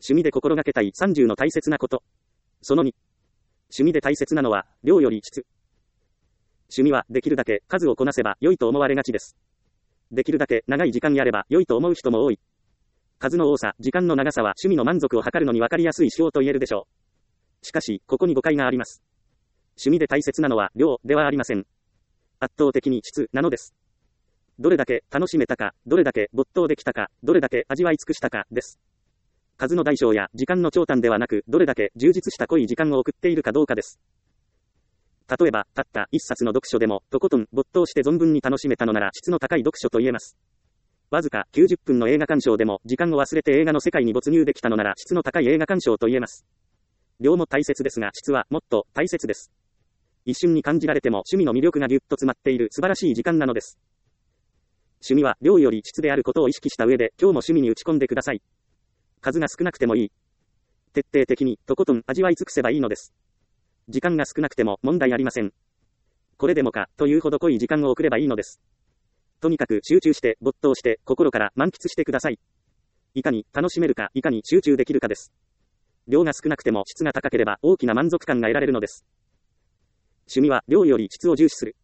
趣味で心がけたい30の大切なこと。その2。趣味で大切なのは、量より質。趣味はできるだけ数をこなせば良いと思われがちです。できるだけ長い時間やれば良いと思う人も多い。数の多さ、時間の長さは趣味の満足を図るのに分かりやすい指標と言えるでしょう。しかし、ここに誤解があります。趣味で大切なのは量ではありません。圧倒的に質なのです。どれだけ楽しめたか、どれだけ没頭できたか、どれだけ味わい尽くしたかです。数の大小や時間の長短ではなく、どれだけ充実した濃い時間を送っているかどうかです。例えば、たった一冊の読書でも、とことん没頭して存分に楽しめたのなら質の高い読書と言えます。わずか90分の映画鑑賞でも、時間を忘れて映画の世界に没入できたのなら質の高い映画鑑賞と言えます。量も大切ですが、質はもっと大切です。一瞬に感じられても趣味の魅力がぎゅっと詰まっている素晴らしい時間なのです。趣味は量より質であることを意識した上で、今日も趣味に打ち込んでください。数が少なくてもいい。徹底的に、とことん味わい尽くせばいいのです。時間が少なくても問題ありません。これでもか、というほど濃い時間を送ればいいのです。とにかく集中して、没頭して、心から満喫してください。いかに楽しめるか、いかに集中できるかです。量が少なくても質が高ければ大きな満足感が得られるのです。趣味は量より質を重視する。